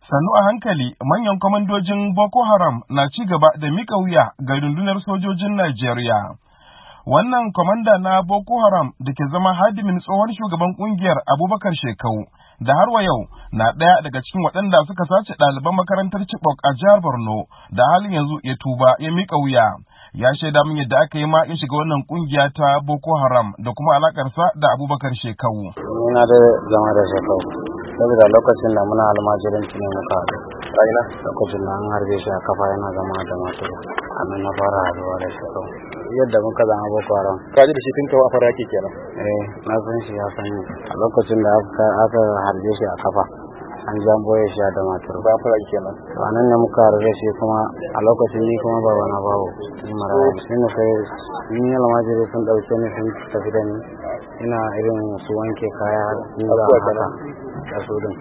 Sannu a hankali, manyan kwamandojin Boko Haram na ci gaba da mika wuya ga rundunar sojojin Najeriya. Wannan kwamanda na Boko Haram da ke zama hadimin tsohon shugaban kungiyar Abubakar Shekau, da har wa yau na ɗaya daga cikin waɗanda suka sace ɗaliban makarantar Chibok a jihar Borno, da halin yanzu ya tuba ya mika wuya. Ya shaida min yadda aka yi ma ya shiga wannan kungiya ta Boko Haram da kuma alakarsa da Abubakar Shekau. Ina da zama da Shekau. Saboda lokacin da muna almajiranci ne muka haɗu. Raina lokacin da an harbe shi a kafa yana zama da maturu. Anan na fara haɗuwa da Shekau. Yadda muka zama Boko Haram. Ka ji da shi tun kawo a fara yake kenan. Na san shi ya san ni. A lokacin da aka harbe shi a kafa. An jan boye shi da maturu. Ba fara kenan. To anan ne muka harbe shi kuma a lokacin ni kuma baba na bawo. Ni maraya. Sai na sai ni almajiri sun ɗauke ni sun tafi da ni. Ina irin su wanke kaya guga haka da su din.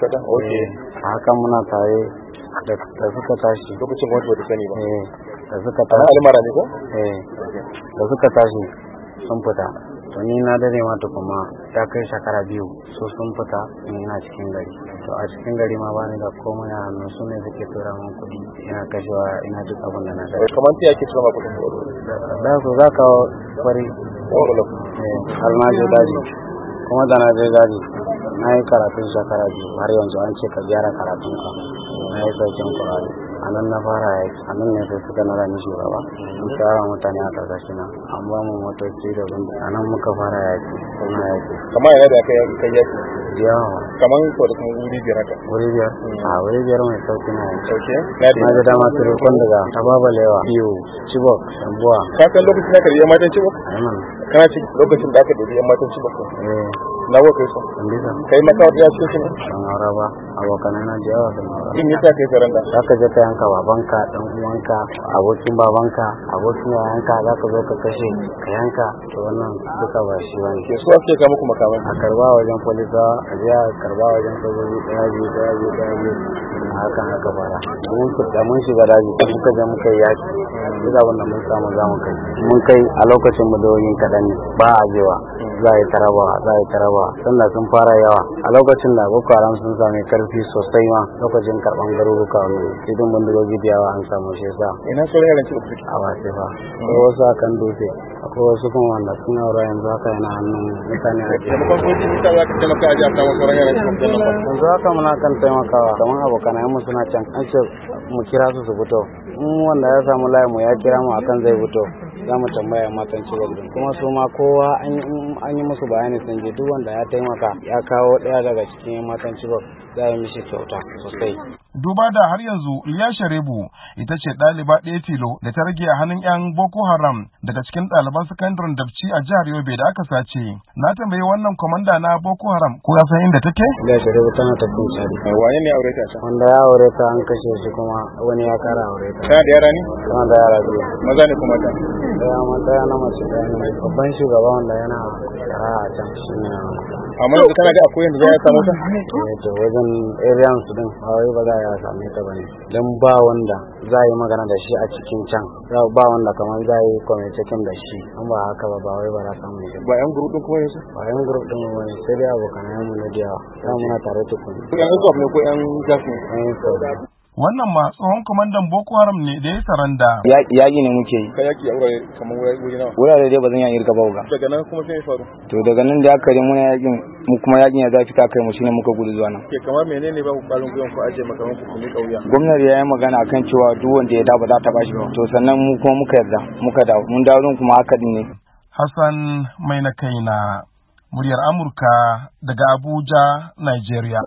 A hakan muna tare da suka tashi. Lokacin wata wata sani ba. Da suka tashi. Almara ne ko? Da suka tashi sun fita. To ni na dare ma kuma ya kai shekara 2 so sun fita ni ina cikin gari. To a cikin gari ma bani da komai a hannu su ne suke tura min kuɗi ina kashewa ina duk abin da na da. Kamar ta yake tura kuɗin da su za ka fari almajo daji kuma da na je daji na yi karatun shekara 2 har yanzu an ce ka gyara karatunka na yi saukin kurari a nan na fara yaki a nan ne sai suka nara ni shugaba sun tsara mutane a ƙarƙashi na an ba mu motoci da bin a nan muka fara yaki kuma yaki kamar yana da aka yi kai yaki yawa kamar ko da kuma wuri biyar haka wuri biyar mai sauki na yaki na da dama turukun daga tababalewa biyu Chibok Sambuwa ka san lokacin da aka yi matan Chibok kana ci lokacin da aka dubi yan matan Chibok na kai so kai maka wata yashi ne an aura ba abokanai na jawa da in yasa kai saranda zaka je ka yanka babanka dan uwanka abokin babanka abokin yayanka zaka zo ka kashe ka yanka to wannan duka ba shi bane ke so ake ka muku makamai a karba wajen polisa a je a karba wajen sojoji daya hakan haka fara mun shiga daji muka je muka yi yaki duk abin da mun samu za mu kai mun kai a lokacin mu doyin kaɗan ne ba a jewa za a yi taraba sannan sun fara yawa a lokacin da Boko Haram sun sami karfi sosai ma lokacin karban garuruka wannan cikin bindigogi da yawa an samu shi yasa ina sauran yaran ci uku a wace fa ko wasu akan dutse akwai wasu kuma wanda suna aure yanzu haka yana hannun mutane a cikin kuma ko ji ta za ka taimaka a ji a samu sauran yaran ci uku yanzu haka muna kan taimakawa kamar abokanai mu suna can an ce mu kira su fito wanda ya samu layi mu ya kira mu akan zai fito za mu tambaya matan Chibok din kuma su ma kowa an yi musu bayani sun je duk wanda ya taimaka ya kawo ɗaya daga cikin matan Chibok za yi mishi kyauta sosai. Duba da har yanzu Liya Sharebu ita ce ɗaliba ɗaya tilo da ta rage a hannun 'yan Boko Haram daga cikin ɗaliban sakandaren Dabci a jihar Yobe da aka sace. Na tambayi wannan kwamanda na Boko Haram ko ya san inda take? Liya Sharebu tana tafiya sari. Wane ne aure ta? Wanda ya aure ta an kashe shi kuma wani ya kara aure ta. Tana da yara ne? Tana da yara biyu. Maza ne kuma ta? Daya na mace daya na mai babban shugaba wanda yana shara a can shi ne. Amma yanzu kana ga akwai yanzu za a samu ta? To wajen area su din ba wai ba za a same ta bane. Dan ba wanda za a yi magana da shi a cikin can. Ba wanda kamar za a yi communication da shi. An ba haka ba wai ba za samu shi. Ba yan group din kuma yanzu? Ba yan group din wani sai dai abokan mu na diyawa. Za mu na tare tukun. Ko yan zuwa ne ko yan gas ne? Wannan ma tsohon kwamandan Boko Haram ne da ya saranda. Yaƙi ne muke yi. Ka yaƙi a wurare kamar wuri nawa? Wurare dai ba zan yi irga ba ga. Daga nan kuma sai ya faru. To daga nan da aka yi muna yaƙin mu kuma yaƙin ya zafi ta kai mu shine muka gudu zuwa nan. Ke kamar menene ba ku ƙwarin gwiwan ku aje makaman ku ne kauya? Gwamnati ya yi magana akan cewa duk wanda ya dawo ba za ta bashi ba. To sannan mu kuma muka yarda muka dawo. Mun dawo kuma haka din ne. Hassan mai na kaina muryar Amurka daga Abuja, Nigeria.